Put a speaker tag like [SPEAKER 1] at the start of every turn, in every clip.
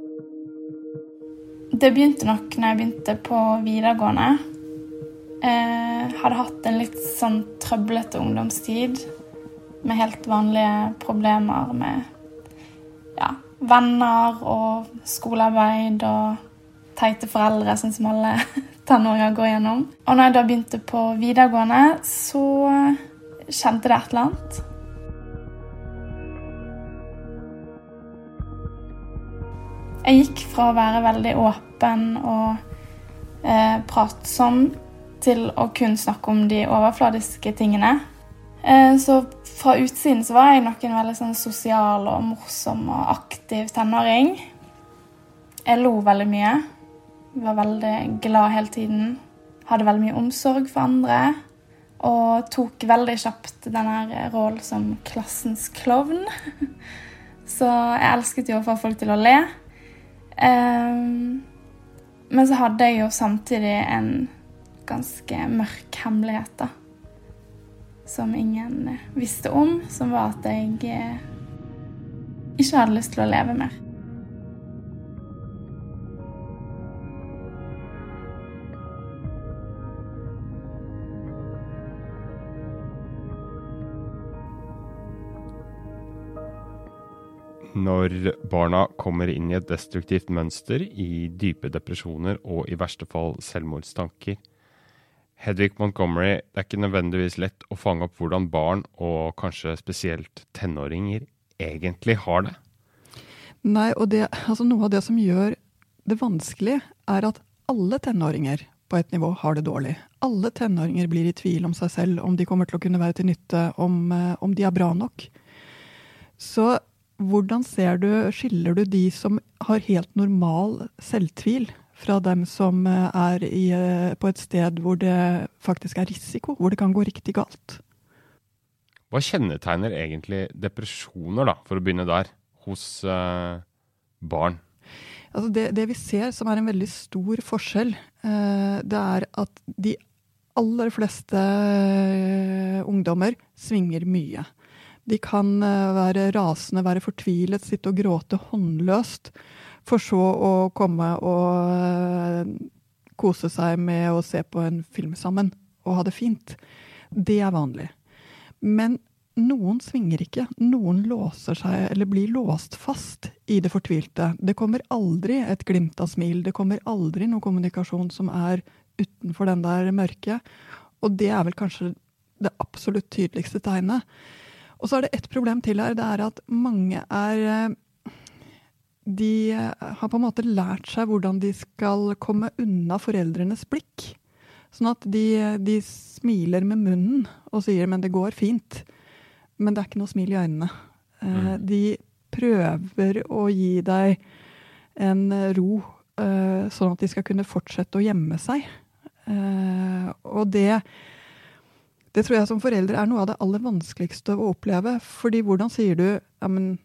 [SPEAKER 1] Det begynte nok når jeg begynte på videregående. Hadde hatt en litt sånn trøblete ungdomstid med helt vanlige problemer med venner og skolearbeid og teite foreldre, sånn som alle tenåringer går gjennom. Og når jeg da begynte på videregående, så kjente det et eller annet. Jeg gikk fra å være veldig åpen og pratsom til å kun snakke om de overfladiske tingene. Så fra utsiden så var jeg nok en veldig sånn sosial og morsom og aktiv tenåring. Jeg lo veldig mye. Var veldig glad hele tiden. Hadde veldig mye omsorg for andre. Og tok veldig kjapt denne rollen som klassens klovn. Så jeg elsket jo å få folk til å le. Men så hadde jeg jo samtidig en ganske mørk hemmelighet da, som ingen visste om, som var at jeg ikke hadde lyst til å leve mer.
[SPEAKER 2] Når barna kommer inn i et destruktivt mønster, i dype depresjoner og i verste fall selvmordstanker. Hedvig Montgomery, det er ikke nødvendigvis lett å fange opp hvordan barn, og kanskje spesielt tenåringer, egentlig har det.
[SPEAKER 3] Nei, og noe av det som gjør det vanskelig, er at alle tenåringer på et nivå har det dårlig. Alle tenåringer blir i tvil om seg selv, om de kommer til å kunne være til nytte, om de er bra nok. Så hvordan skiller du de som har helt normal selvtvil fra dem som er på et sted hvor det faktisk er risiko, hvor det kan gå riktig galt?
[SPEAKER 2] Hva kjennetegner egentlig depresjoner da, for å begynne der, hos barn?
[SPEAKER 3] Altså det vi ser som er en veldig stor forskjell, det er at de aller fleste ungdommer svinger mye. De kan være rasende, være fortvilet, sitte og gråte håndløst, for så å komme og kose seg med å se på en film sammen og ha det fint. Det er vanlig. Men noen svinger ikke. Noen låser seg eller blir låst fast i det fortvilte. Det kommer aldri et glimt av smil. Det kommer aldri noen kommunikasjon som er utenfor den der mørke. Og det er vel kanskje det absolutt tydeligste tegnet. Og så er det et problem til her, det er at mange de har på en måte lært seg hvordan de skal komme unna foreldrenes blikk. Sånn at de smiler med munnen og sier, men det går fint. Men det er ikke noe smil i øynene. De prøver å gi deg en ro, sånn at de skal kunne fortsette å gjemme seg. Og det tror jeg som foreldre er noe av det aller vanskeligste å oppleve, fordi hvordan sier du, ja, men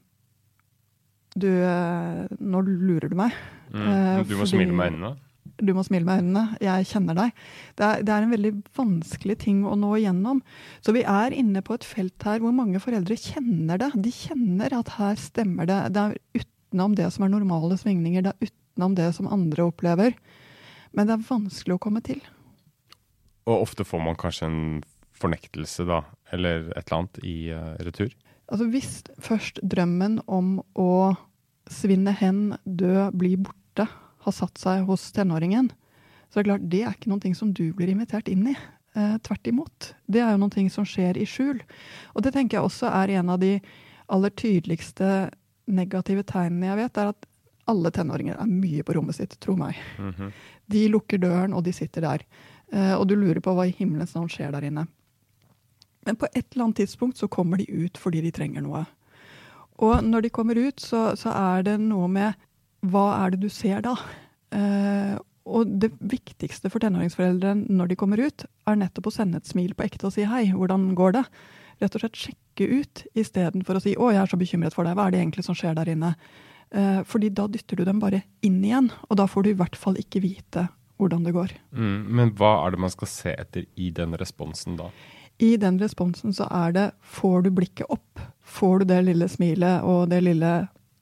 [SPEAKER 3] nå lurer du meg.
[SPEAKER 2] Du må smile med øynene.
[SPEAKER 3] Du må smile med øynene, jeg kjenner deg. Det er en veldig vanskelig ting å nå igjennom. Så vi er inne på et felt her hvor mange foreldre kjenner det. De kjenner at her stemmer det. Det er utenom det som er normale svingninger, det er utenom det som andre opplever. Men det er vanskelig å komme til.
[SPEAKER 2] Og ofte får man kanskje en fornektelse da, eller et eller annet i retur?
[SPEAKER 3] Altså hvis først drømmen om å svinne hen, dø, bli borte, har satt seg hos tenåringen, så er det klart, det er ikke noe som du blir invitert inn i. Tvert imot. Det er jo noe som skjer i skjul. Og det tenker jeg også er en av de aller tydeligste negative tegnene jeg vet, er at alle tenåringer er mye på rommet sitt, tro meg. De lukker døren, og de sitter der. Og du lurer på hva i himmelens navn skjer der inne. Men på et eller annet tidspunkt så kommer de ut fordi de trenger noe. Og når de kommer ut, så er det noe med hva er det du ser da? Og det viktigste for tenåringsforeldre når de kommer ut, er nettopp å sende et smil på ekte og si hei, hvordan går det? Rett og slett sjekke ut, i stedet for å si, jeg er så bekymret for deg, hva er det egentlig som skjer der inne? Fordi da dytter du dem bare inn igjen, og da får du i hvert fall ikke vite hvordan det går.
[SPEAKER 2] Men hva er det man skal se etter i den responsen da?
[SPEAKER 3] I den responsen så er det, får du blikket opp? Får du det lille smilet og det lille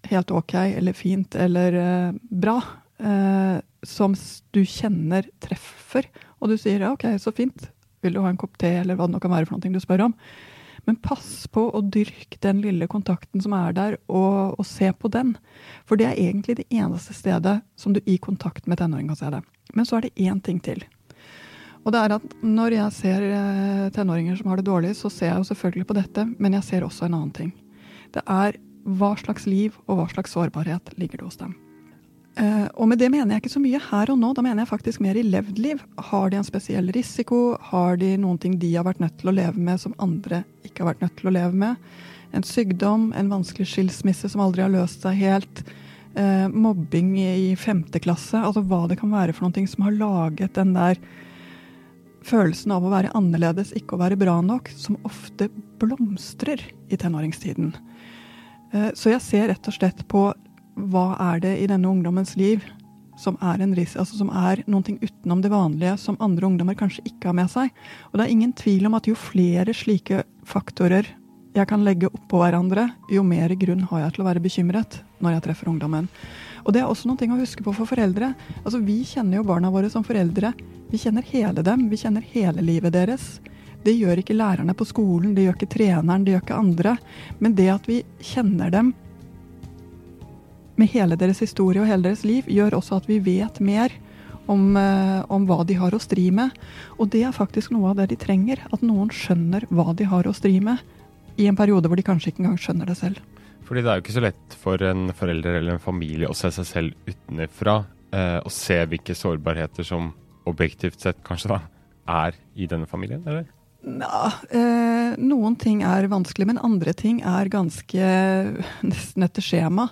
[SPEAKER 3] helt ok, eller fint, eller bra, som du kjenner treffer, og du sier, ja, ok, så fint, vil du ha en kopp te, eller hva det nå kan være for noe du spør om. Men pass på å dyrke den lille kontakten som der, og se på den. For det egentlig det eneste stedet som du i kontakt med tenåring kan se det. Men så det en ting til. Og det at når jeg ser tenåringer som har det dårlig, så ser jeg jo selvfølgelig på dette, men jeg ser også en annen ting. Det hva slags liv og hva slags sårbarhet ligger det hos dem. Og med det mener jeg ikke så mye her og nå, da mener jeg faktisk mer i levd liv. Har de en spesiell risiko? Har de noen ting de har vært nødt til å leve med som andre ikke har vært nødt til å leve med? En sykdom, en vanskelig skilsmisse som aldri har løst seg helt, mobbing i 5. klasse, altså hva det kan være for noen ting som har laget den der følelsen av å være annerledes, ikke å være bra nok, som ofte blomstrer i tenåringstiden. Så jeg ser rett og slett på hva det i denne ungdommens liv som en risiko, altså som noen ting utenom det vanlige som andre ungdommer kanskje ikke har med seg. Og det ingen tvil om at jo flere slike faktorer jeg kan legge opp på hverandre, jo mer grunn har jeg til å være bekymret når jeg treffer ungdommen. Og det også noen ting å huske på for foreldre. Altså vi kjenner jo barna våre som foreldre. Vi kjenner hele dem, vi kjenner hele livet deres. Det gjør ikke lærerne på skolen, det gjør ikke treneren, det gjør ikke andre. Men det at vi kjenner dem med hele deres historie og hele deres liv, gjør også at vi vet mer om hva de har å stri med. Og det faktisk noe av det de trenger, at noen skjønner hva de har å stri med, i en periode hvor de kanskje ikke engang skjønner det selv.
[SPEAKER 2] Fordi det jo ikke så lett for en forelder eller en familie å se seg selv utenfra, og se hvilke sårbarheter som objektivt sett kanskje da i denne familien, eller?
[SPEAKER 3] Ja, noen ting vanskelig, men andre ting ganske nesten etter skjema.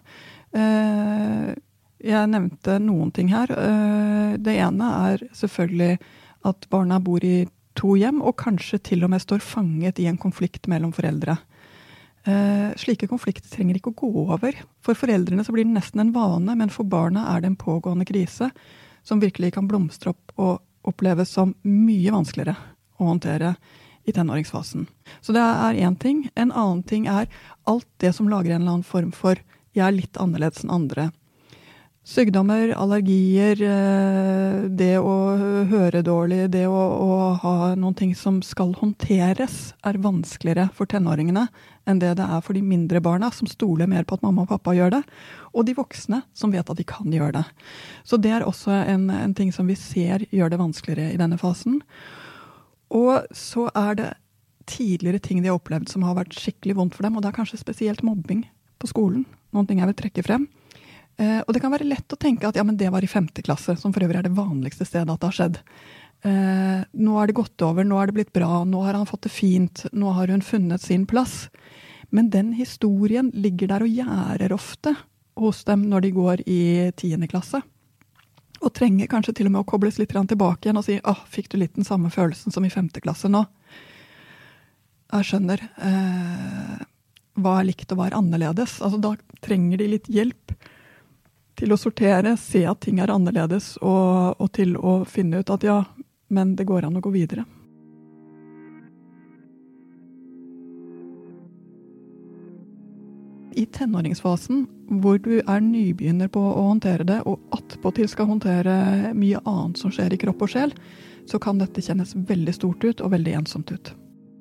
[SPEAKER 3] Jeg nevnte noen ting her. Det ene selvfølgelig at barna bor i 2 hjem, og kanskje til og med står fanget i en konflikt mellom foreldre. Slike konflikter trenger ikke å gå over. For foreldrene så blir det nesten en vane, men for barna det en pågående krise som virkelig kan blomstre opp og oppleves som mye vanskeligere å håndtere i tenåringsfasen. Så det en ting. En annen ting alt det som lager en eller annen form for jeg litt annerledes enn andre. Sykdommer, allergier, det å høre dårlig, det å ha noen ting som skal håndteres vanskeligere for tenåringene enn det for de mindre barna som stoler mer på at mamma og pappa gjør det, og de voksne som vet at de kan gjøre det. Så det også en ting som vi ser gjør det vanskeligere i denne fasen. Og så det tidligere ting de har opplevd som har vært skikkelig vondt for dem, og det kanskje spesielt mobbing på skolen, noen ting jeg vil trekke frem. Og det kan være lett å tenke at ja, men det var i 5. klasse, som for øvrig det vanligste stedet at det har skjedd. Nå det gått over, nå det blitt bra, nå har han fått det fint, nå har hun funnet sin plass. Men den historien ligger der og gjærer ofte hos dem når de går i 10. klasse. Og trenger kanskje til og med å kobles litt tilbake igjen og si, fikk du litt den samme følelsen som i 5. klasse nå? Jeg skjønner hva likt og hva annerledes. Altså da trenger de litt hjelp til å sortere, se at ting annerledes, og til å finne ut at ja, men det går an å gå videre. I tenåringsfasen, hvor du nybegynner på å håndtere det, og attpåtil skal håndtere mye annet som skjer i kropp og sjel, så kan dette kjennes veldig stort ut og veldig ensomt ut.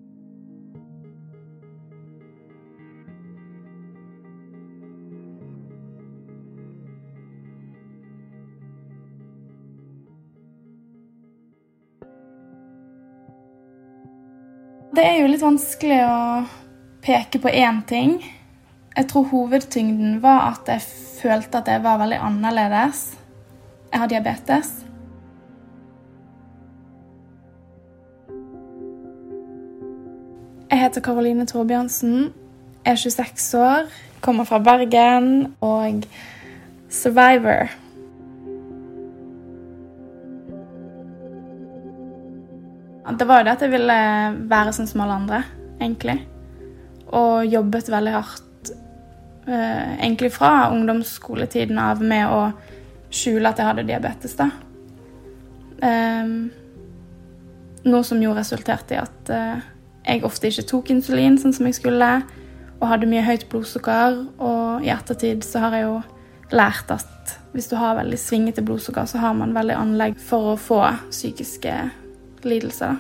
[SPEAKER 1] Det jo litt vanskelig å peke på én ting. Jeg tror hovedtyngden var at jeg følte at jeg var veldig annerledes. Jeg har diabetes. Jeg heter Karoline Torbjørnsen, 26 år, kommer fra Bergen og survivor. Det var jo det at jeg ville være sånn som alle andre, egentlig. Og jobbet veldig hardt, egentlig fra ungdomsskoletiden av, med å skjule at jeg hadde diabetes da. Noe som jo resulterte i at jeg ofte ikke tok insulin sånn som jeg skulle, og hadde mye høyt blodsukker, og i ettertid så har jeg jo lært at hvis du har veldig svingete blodsukker, så har man veldig anlegg for å få psykiske lidelser.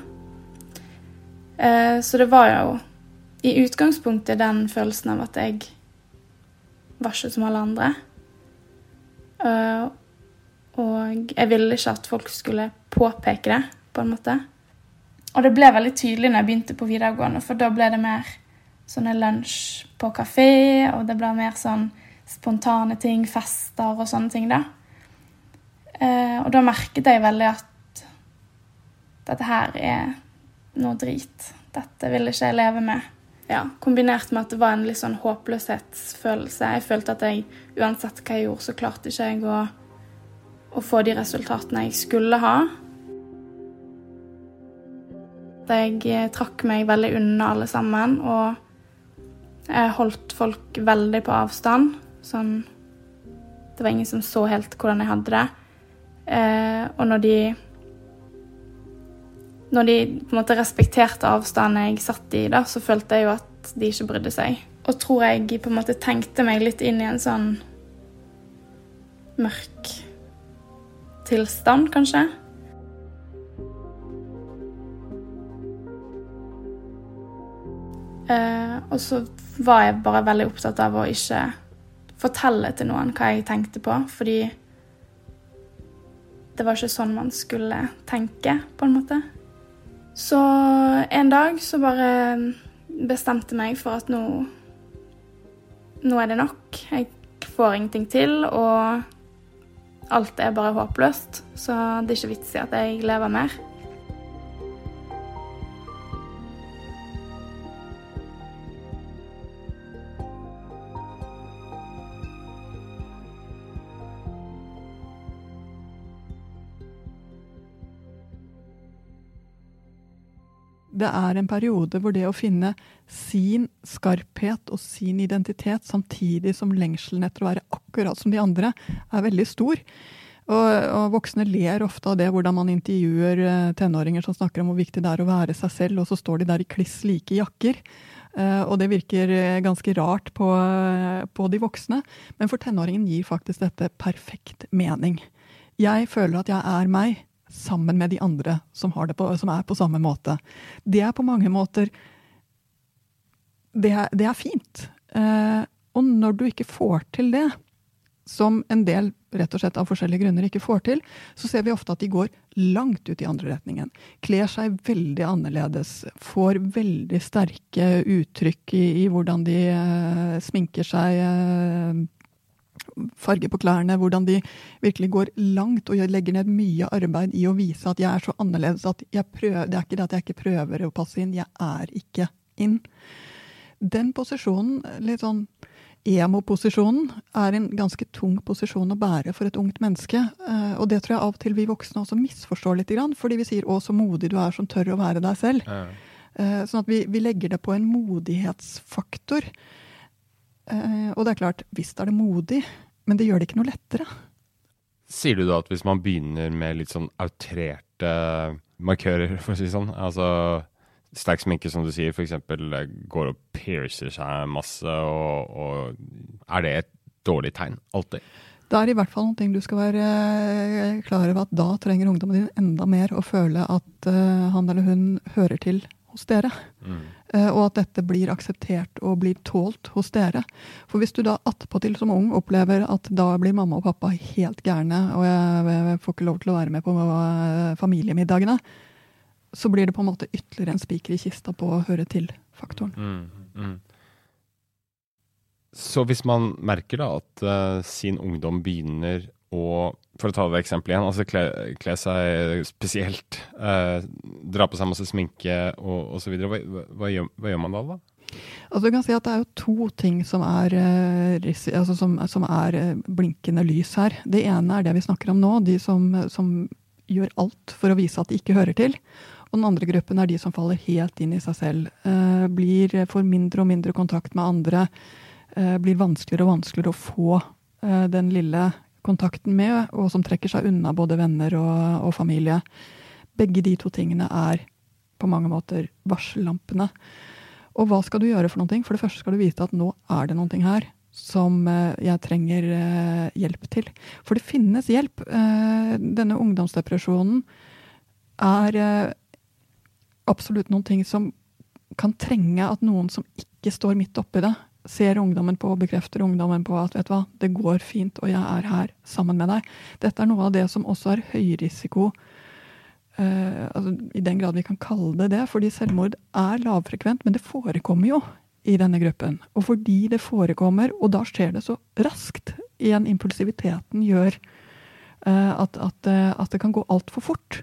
[SPEAKER 1] Så det var jo i utgangspunktet den følelsen av at jeg var ikke som alle andre. Og jeg ville ikke at folk skulle påpeke det, på en måte. Og det ble veldig tydelig når jeg begynte på videregående, for da ble det mer sånne lunsj på kafé, og det ble mer sånn spontane ting, fester og sånne ting da. Og da merket jeg veldig at dette her er noe drit. Dette vil ikke jeg leve med. Ja, kombinert med at det var en litt sånn håpløshetsfølelse. Jeg følte at jeg, uansett hva jeg gjorde, så klarte ikke jeg å få de resultatene jeg skulle ha. Jeg trakk meg veldig unna alle sammen, og jeg holdt folk veldig på avstand. Sånn, det var ingen som så helt hvordan jeg hadde det. Og når de på en måte respekterte avstanden jeg satt i, da, så følte jeg jo at de ikke brydde seg. Og tror jeg på en måte tenkte meg litt inn i en sånn mørk tilstand, kanskje. Og så var jeg bare veldig opptatt av å ikke fortelle til noen hva jeg tenkte på, fordi det var ikke sånn man skulle tenke, på en måte. Så en dag så bare bestemte meg for at nå er det nok. Jeg får ingenting til, og alt er bare håpløst, så det er ikke vits i at jeg lever mer.
[SPEAKER 3] Det er en periode hvor det å finne sin skarphet og sin identitet samtidig som lengselen etter å være akkurat som de andre er veldig stor. Og voksne ler ofte av det, hvordan man intervjuer tenåringer som snakker om hvor viktig det er å være seg selv, og så står de der i kliss like jakker. Og det virker ganske rart på de voksne, men for tenåringen gir faktisk dette perfekt mening. Jeg føler at jeg er meg, sammen med de andre som er på samme måte. Det er på mange måter det er fint. Og når du ikke får til det, som en del rett og slett av forskjellige grunner ikke får til, så ser vi ofte at de går langt ut i andre retningen. Kler seg veldig annerledes, får veldig sterke uttrykk i hvordan de sminker seg, farge på klærne, hvordan de virkelig går langt og legger ned mye arbeid i å vise at jeg er så annerledes, at det er ikke det at jeg ikke prøver å passe inn, jeg er ikke inn. Den posisjonen, litt sånn emo-posisjonen, er en ganske tung posisjon å bære for et ungt menneske, og det tror jeg av og til vi voksne også misforstår litt grann, fordi vi sier, å så modig du er som tør å være deg selv. Sånn at vi legger det på en modighetsfaktor. Og det er klart, visst er det modig, men det gjør det ikke noe lettere.
[SPEAKER 2] Sier du da at hvis man begynner med litt sånn outrerte markører, for å si sånn, altså sterk sminke som du sier, for eksempel går og piercer seg masse, og er det et dårlig tegn, alltid?
[SPEAKER 3] Det er i hvert fall noe du skal være klar over, at da trenger ungdommen din enda mer å føle at han eller hun hører til hos dere. Og at dette blir akseptert og blir tålt hos dere. For hvis du da attpåtil som ung opplever at da blir mamma og pappa helt gærne, og jeg får ikke lov til å være med på familiemiddagene, så blir det på en måte ytterligere en spiker i kista på å høre til faktoren.
[SPEAKER 2] Så hvis man merker da at sin ungdom begynner å, for å ta det eksempelet igjen, altså kle seg spesielt, dra på seg masse sminke og så videre, hva gjør man da?
[SPEAKER 3] Altså du kan si at det er jo to ting som er, som er blinkende lys her. Det ene er det vi snakker om nå, de som gjør alt for å vise at de ikke hører til. Og den andre gruppen er de som faller helt inn i seg selv, får mindre og mindre kontakt med andre, blir vanskeligere og vanskeligere å få den lille kontakten med, og som trekker seg unna både venner og familie. Begge de to tingene er på mange måter varsellampene. Og hva skal du gjøre for noen ting? For det første skal du vite at nå det noen ting her som jeg trenger hjelp til. For det finnes hjelp. Denne ungdomsdepresjonen absolutt noen ting som kan trenge at noen som ikke står midt oppi det, ser ungdommen på og bekrefter ungdommen på at vet du hva, det går fint og jeg her sammen med deg. Dette noe av det som også høy risiko, altså, i den grad vi kan kalle det, fordi selvmord lavfrekvent, men det forekommer jo i denne gruppen. Og fordi det forekommer, og da skjer det så raskt, igjen impulsiviteten gjør at det kan gå alt for fort.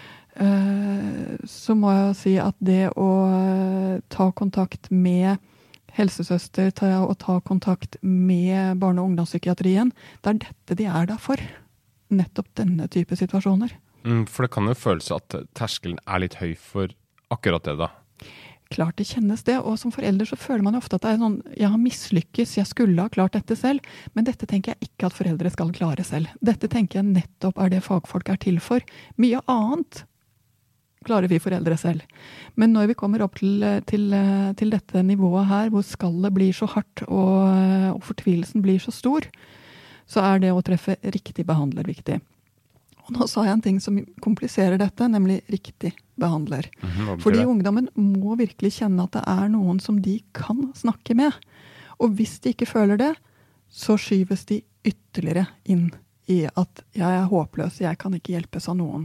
[SPEAKER 3] Så må jeg si at det å ta kontakt med helsesøster og ta kontakt med barne- og ungdomspsykiatrien, det dette de der for. Nettopp denne type situasjoner.
[SPEAKER 2] For det kan jo føles at terskelen litt høy for akkurat det da.
[SPEAKER 3] Klart det kjennes det, og som forelder så føler man jo ofte at det sånn, jeg har mislykkes, jeg skulle ha klart dette selv, men dette tenker jeg ikke at foreldre skal klare selv. Dette tenker jeg nettopp det fagfolk til for. Mye annet klarer vi foreldre selv. Men når vi kommer opp til dette nivået her, hvor skallet blir så hardt og fortvilelsen blir så stor, så det å treffe riktig behandler viktig. Og nå sa jeg en ting som kompliserer dette, nemlig riktig behandler. Fordi ungdommen må virkelig kjenne at det noen som de kan snakke med. Og hvis de ikke føler det, så skyves de ytterligere inn i at jeg håpløs, jeg kan ikke hjelpes av noen.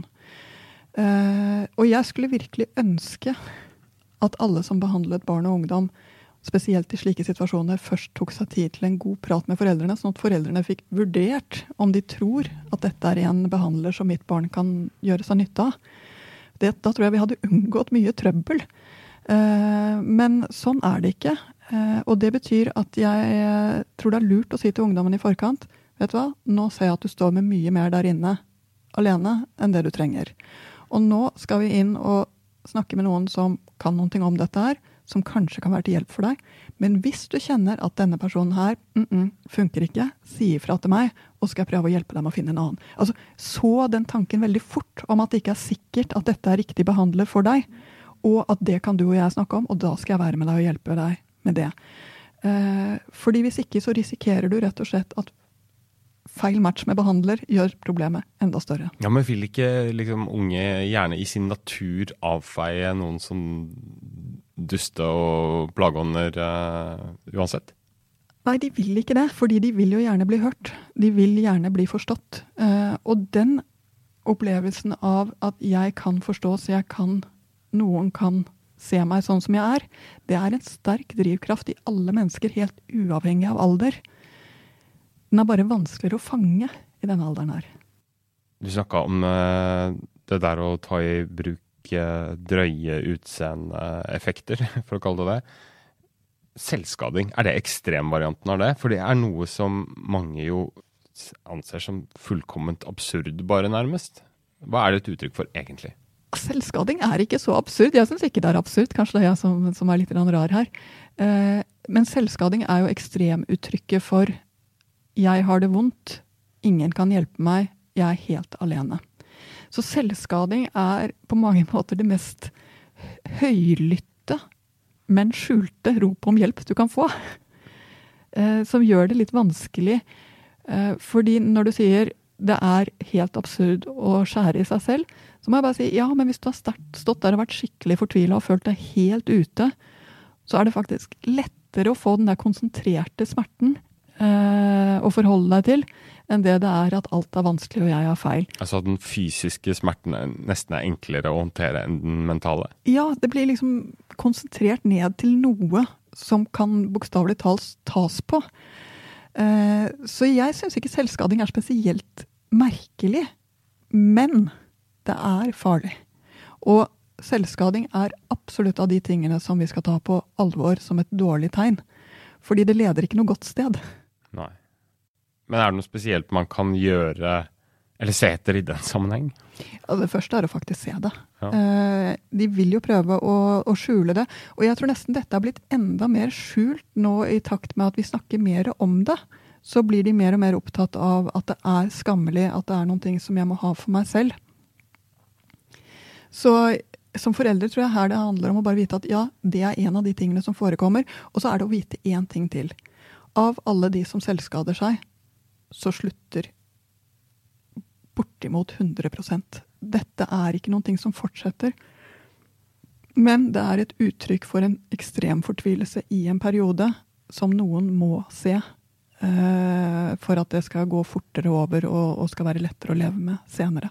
[SPEAKER 3] Og jeg skulle virkelig ønske at alle som behandlet barn og ungdom, spesielt i slike situasjoner, først tok seg tid til en god prat med foreldrene, sånn at foreldrene fikk vurdert om de tror at dette en behandler som mitt barn kan gjøre seg nytte av. Da tror jeg vi hadde unngått mye trøbbel. Men sånn det ikke. Og det betyr at jeg tror det lurt å si til ungdommen i forkant, vet du hva, nå ser jeg at du står med mye mer der inne alene enn det du trenger. Og nå skal vi inn og snakke med noen som kan noe om dette her, som kanskje kan være til hjelp for deg. Men hvis du kjenner at denne personen her funker ikke, si ifra til meg, og skal jeg prøve å hjelpe deg med å finne en annen. Altså, så den tanken veldig fort om at det ikke sikkert at dette riktig behandler for deg, og at det kan du og jeg snakke om, og da skal jeg være med deg og hjelpe deg med det. Fordi hvis ikke så risikerer du rett og slett at feil match med behandler gjør problemet enda større.
[SPEAKER 2] Ja, men vil ikke liksom, unge gjerne i sin natur avfeie noen som duste og plageånder uansett?
[SPEAKER 3] Nei, de vil ikke det, fordi de vil jo gjerne bli hørt. De vil gjerne bli forstått. Og den opplevelsen av at jeg kan forstås, noen kan se meg sånn som jeg det en sterk drivkraft i alle mennesker, helt uavhengig av alder. Den bare vanskeligere å fange i denne alderen her.
[SPEAKER 2] Du snakket om det der å ta i bruk drøye utseendeeffekter, for å kalle det det. Selvskading, det ekstremvarianten av det? For det noe som mange jo anser som fullkomment absurd, bare nærmest. Hva det et uttrykk for egentlig?
[SPEAKER 3] Selvskading ikke så absurd. Jeg synes ikke det absurd. Kanskje det jeg som litt rar her. Men selvskading jo ekstremuttrykket for jeg har det vondt, ingen kan hjelpe meg, jeg helt alene. Så selvskading på mange måter det mest høylytte, men skjulte rop om hjelp du kan få. Som gjør det litt vanskelig. Fordi når du sier det helt absurd å skjære i seg selv, så må jeg bare si, ja, men hvis du har stått der og vært skikkelig fortvilet og følt deg helt ute, så det faktisk lettere å få den der konsentrerte smerten å forholde deg til, enn det at alt vanskelig og jeg har feil.
[SPEAKER 2] Altså at den fysiske smerten nesten enklere å håndtere enn den mentale?
[SPEAKER 3] Ja, det blir liksom konsentrert ned til noe som kan bokstavelig talt tas på. Så jeg synes ikke selvskading spesielt merkelig, men det farlig. Og selvskading absolutt av de tingene som vi skal ta på alvor som et dårlig tegn. Fordi det leder ikke noe godt sted.
[SPEAKER 2] Nei. Men det noe spesielt man kan gjøre, eller se etter i den sammenheng?
[SPEAKER 3] Ja, det første å faktisk se det.
[SPEAKER 2] Ja.
[SPEAKER 3] De vil jo prøve å skjule det. Og jeg tror nesten dette har blitt enda mer skjult nå i takt med at vi snakker mer om det. Så blir de mer og mer opptatt av at det skammelig, at det noen ting som jeg må ha for meg selv. Så som foreldre tror jeg her det handler om å bare vite at ja, det en av de tingene som forekommer, og så det å vite en ting til. Av alle de som selvskader seg, så slutter bortimot 100%. Dette ikke noen ting som fortsetter, men det et uttrykk for en ekstrem fortvilelse i en periode som noen må se for at det skal gå fortere over og skal være lettere å leve med senere.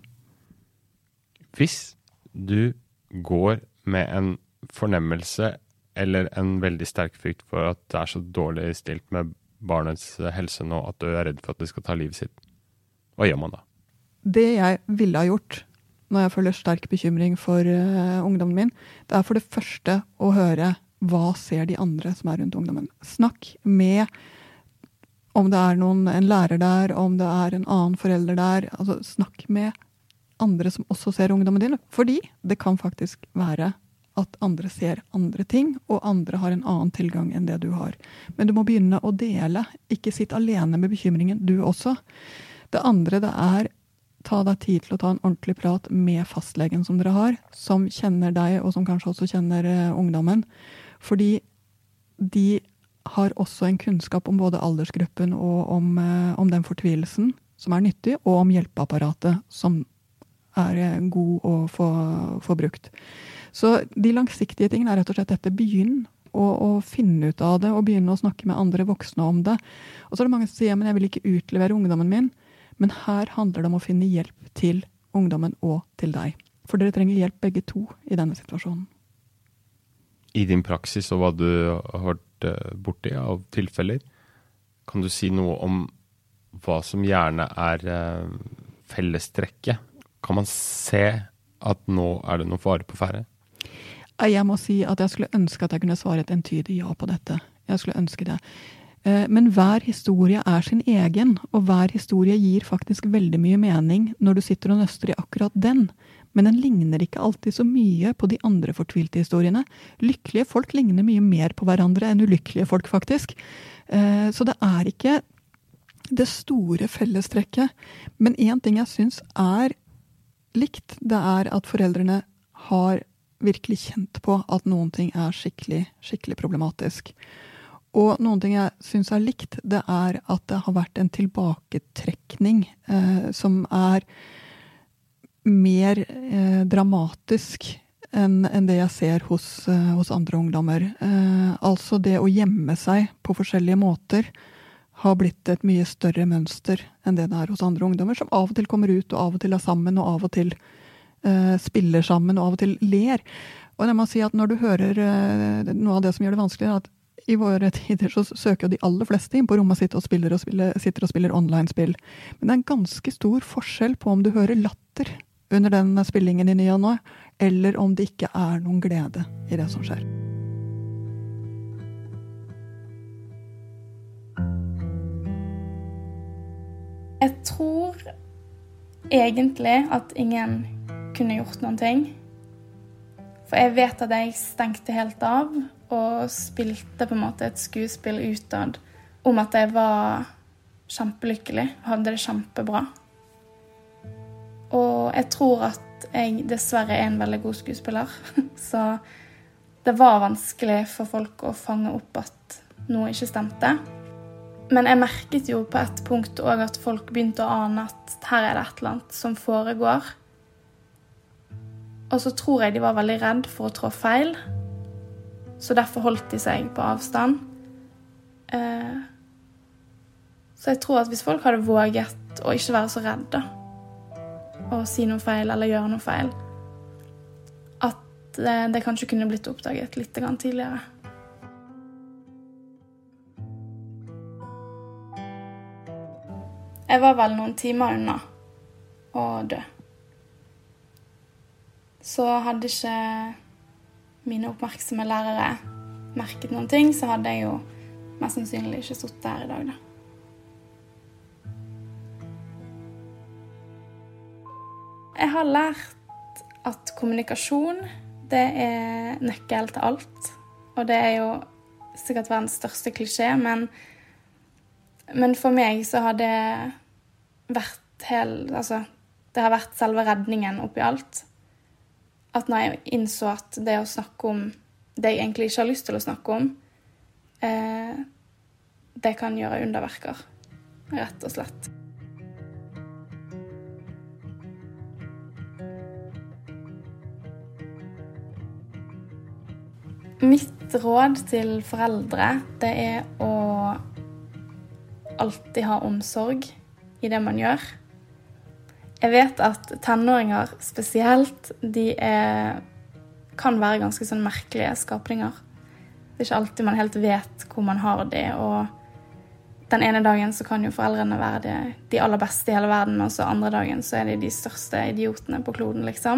[SPEAKER 2] Hvis du går med en fornemmelse eller en veldig sterk frykt for at det så dårlig stilt med barnets helse nå at du redd for at det skal ta livet sitt, hva gjør man da?
[SPEAKER 3] Det jeg ville ha gjort når jeg føler sterk bekymring for ungdommen min, det for det første å høre hva ser de andre som rundt ungdommen. Snakk med om det en lærer der, om det en annen forelder der. Altså, snakk med andre som også ser ungdommen din, fordi det kan faktisk være at andre ser andre ting, og andre har en annen tilgang enn det du har. Men du må begynne å dele, ikke sitte alene med bekymringen, du også. Det andre det ta deg tid til å ta en ordentlig prat med fastlegen som dere har, som kjenner deg, og som kanskje også kjenner ungdommen. Fordi de har også en kunnskap om både aldersgruppen og om den fortvilelsen som nyttig, og om hjelpeapparatet som god å få brukt. Så de langsiktige tingene rett og slett dette. Begynn å finne ut av det, og begynne å snakke med andre voksne om det. Og så det mange som sier, men jeg vil ikke utlevere ungdommen min. Men her handler det om å finne hjelp til ungdommen og til deg. For dere trenger hjelp begge to i denne situasjonen.
[SPEAKER 2] I din praksis og hva du har vært borti av tilfeller, kan du si noe om hva som gjerne fellestrekket? Kan man se at nå det noe fare på ferde?
[SPEAKER 3] Jeg må si at jeg skulle ønske at jeg kunne svare et entydig ja på dette. Jeg skulle ønske det. Men hver historie sin egen, og hver historie gir faktisk veldig mye mening når du sitter og nøster i akkurat den. Men den ligner ikke alltid så mye på de andre fortvilte historiene. Lykkelige folk ligner mye mer på hverandre enn ulykkelige folk, faktisk. Så det ikke det store fellestrekket. Men en ting jeg synes likt, det at foreldrene har virkelig kjent på at noen ting skikkelig, skikkelig problematisk. Og noen ting jeg synes likt, det at det har vært en tilbaketrekning som mer dramatisk enn det jeg ser hos andre ungdommer. Altså det å gjemme seg på forskjellige måter har blitt et mye større mønster enn det hos andre ungdommer, som av og til kommer ut, og av og til sammen, og av og til spiller sammen, og av og til ler. Og jeg må si at når du hører noe av det som gjør det vanskeligere, at i våre tider så søker de aller fleste inn på rommet sitt og sitter og spiller online-spill. Men det en ganske stor forskjell på om du hører latter under den spillingen i ny og nå, eller om det ikke noen glede i det som skjer.
[SPEAKER 1] Jeg tror egentlig at ingen kunne gjort noen ting. For jeg vet at jeg stengte helt av og spilte på en måte et skuespill utad om at jeg var kjempelykkelig og hadde det kjempebra. Og jeg tror at jeg dessverre en veldig god skuespiller. Så det var vanskelig for folk å fange opp at noe ikke stemte. Men jeg merket jo på et punkt også at folk begynte å ane at her det et eller annet som foregår. Og så tror jeg de var veldig redd for å trå feil. Så derfor holdt de seg på avstand. Så jeg tror at hvis folk hadde våget å ikke være så redde, og si noe feil eller gjøre noe feil, at det kanskje kunne blitt oppdaget litt tidligere. Jeg var vel noen timer unna å dø. Så hadde ikke mine oppmerksomme lærere merket noen ting, så hadde jeg jo mest sannsynlig ikke sittet her i dag da. Jeg har lært at kommunikasjon, det nøkkel til alt. Og det jo sikkert verdens største klisjé, men for meg så har det vært det har vært selve redningen oppi alt. at når jeg innså at det å snakke om det jeg egentlig ikke har lyst til å snakke om, det kan gjøre underverker, rett og slett. Mitt råd til foreldre, det er å alltid ha omsorg i det man gjør. Jeg vet at tenåringer spesielt, kan være ganske sånn merkelige skapninger. Det er ikke alltid man helt vet hvor man har det, og den ene dagen så kan jo foreldrene være de aller beste i hele verden, og så andre dagen så er de største idiotene på kloden, liksom.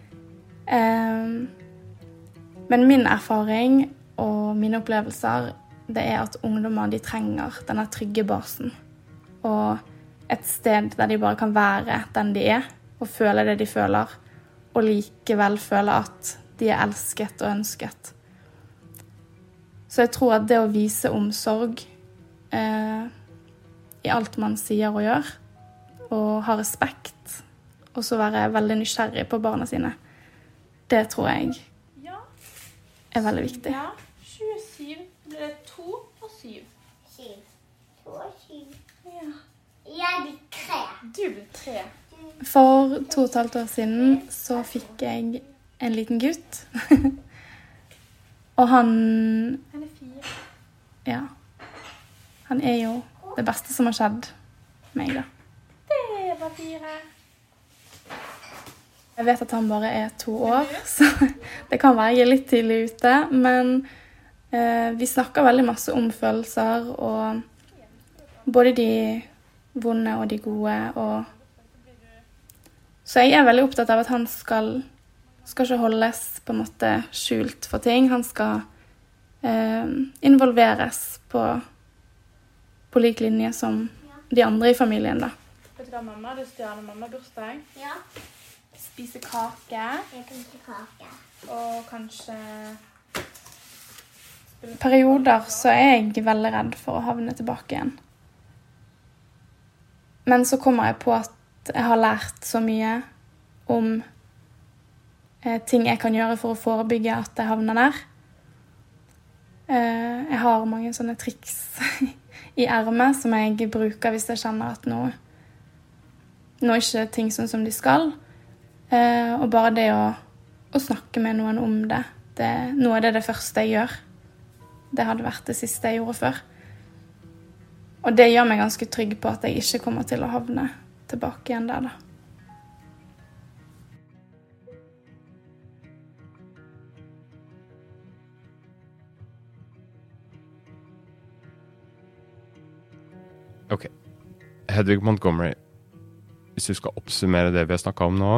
[SPEAKER 1] Men min erfaring og mine opplevelser, det er at ungdommer, de trenger denne trygge basen. Og et sted der de bare kan være den de er, og føle det de føler, og likevel føle at de er elsket og ønsket. Så jeg tror at det å vise omsorg i alt man sier og gjør, og ha respekt, og så være veldig nysgjerrig på barna sine, det tror jeg er veldig viktig.
[SPEAKER 4] Ja, 27 blir det 2 og 7.
[SPEAKER 5] 7. 2 og 7.
[SPEAKER 4] Ja.
[SPEAKER 5] Jeg blir 3.
[SPEAKER 4] Du blir 3.
[SPEAKER 1] For 2,5 år siden så fikk jeg en liten gutt. Og han
[SPEAKER 4] Han er 4.
[SPEAKER 1] Ja. Han er jo det beste som har skjedd meg, da.
[SPEAKER 4] Det var 4.
[SPEAKER 1] Jeg vet at han bare er 2 år, så det kan være jeg er litt tidlig ute, men vi snakker veldig masse om følelser, og både de vonde og de gode, så jeg er veldig opptatt av at han skal ikke holdes på en måte skjult for ting. Han skal involveres på lik linje som de andre i familien, da.
[SPEAKER 4] Vet du hva, mamma? Du stjerner mamma bursdag.
[SPEAKER 5] Ja,
[SPEAKER 4] Spise kake,
[SPEAKER 5] jeg kan ikke kake.
[SPEAKER 4] og kanskje...
[SPEAKER 1] Perioder så er jeg veldig redd for å havne tilbake igjen. Men så kommer jeg på at jeg har lært så mye om ting jeg kan gjøre for å forebygge at jeg havner der. Jeg har mange sånne triks i ermet som jeg bruker hvis jeg kjenner at nå ikke er ting sånn som de skal. Og bare det å snakke med noen om det, nå er det første jeg gjør. Det hadde vært det siste jeg gjorde før. Og det gjør meg ganske trygg på at jeg ikke kommer til å havne tilbake igjen der, da.
[SPEAKER 2] Ok. Hedvig Montgomery, hvis du skal oppsummere det vi har snakket om nå,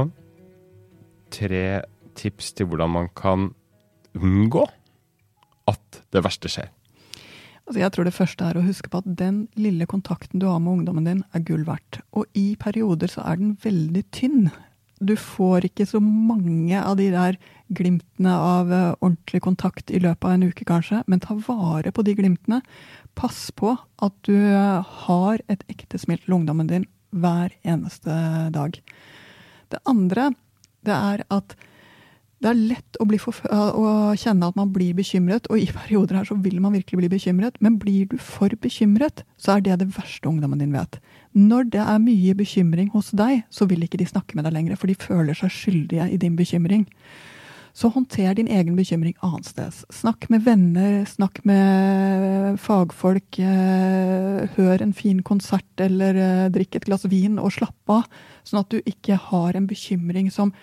[SPEAKER 2] 3 tips til hvordan man kan unngå at det verste skjer.
[SPEAKER 3] Altså jeg tror det første er å huske på at den lille kontakten du har med ungdommen din er gull verdt. Og i perioder så er den veldig tynn. Du får ikke så mange av de der glimtene av ordentlig kontakt i løpet av en uke kanskje, men ta vare på de glimtene. Pass på at du har et ekte smil til ungdommen din hver eneste dag. Det andre, det er at det er lett å kjenne at man blir bekymret, og i perioder her så vil man virkelig bli bekymret, men blir du for bekymret, så er det verste ungdommen din vet. Når det er mye bekymring hos deg, så vil ikke de snakke med deg lenger, for de føler seg skyldige i din bekymring. Så håndter din egen bekymring annensteds. Snakk med venner, snakk med fagfolk, hør en fin konsert eller drikk et glass vin og slapp av, sånn at du ikke har en bekymring som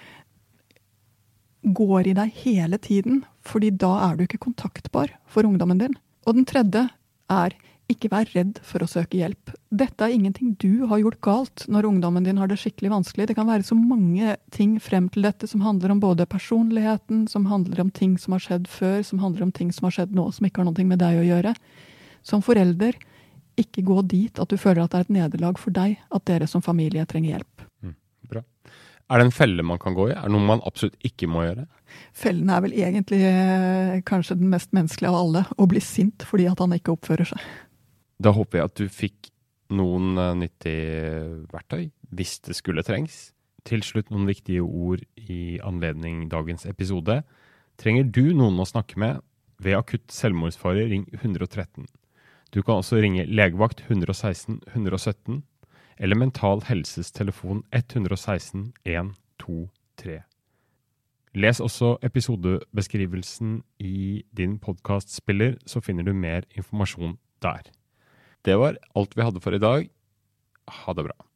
[SPEAKER 3] går i deg hele tiden, fordi da er du ikke kontaktbar for ungdommen din. Og den tredje er ikke vær redd for å søke hjelp. Dette er ingenting du har gjort galt når ungdommen din har det skikkelig vanskelig. Det kan være så mange ting frem til dette som handler om både personligheten, som handler om ting som har skjedd før, som handler om ting som har skjedd nå, som ikke har noe med deg å gjøre. Som forelder, ikke gå dit at du føler at det er et nederlag for deg, at dere som familie trenger hjelp.
[SPEAKER 2] Bra. Er det en felle man kan gå i? Er det noe man absolutt ikke må gjøre?
[SPEAKER 3] Fellen er vel egentlig kanskje den mest menneskelige av alle, å bli sint fordi at han ikke oppfører seg.
[SPEAKER 2] Da håper jeg at du fikk noen nyttige verktøy, hvis det skulle trengs, til slutt noen viktige ord i anledning dagens episode. Trenger du noen å snakke med ved akutt selvmordsfare, ring 113. Du kan også ringe legevakt 116 117 eller Mental Helses telefon 116 123. Les også episodebeskrivelsen i din podcastspiller, så finner du mer informasjon der. Det var alt vi hadde for i dag. Ha det bra.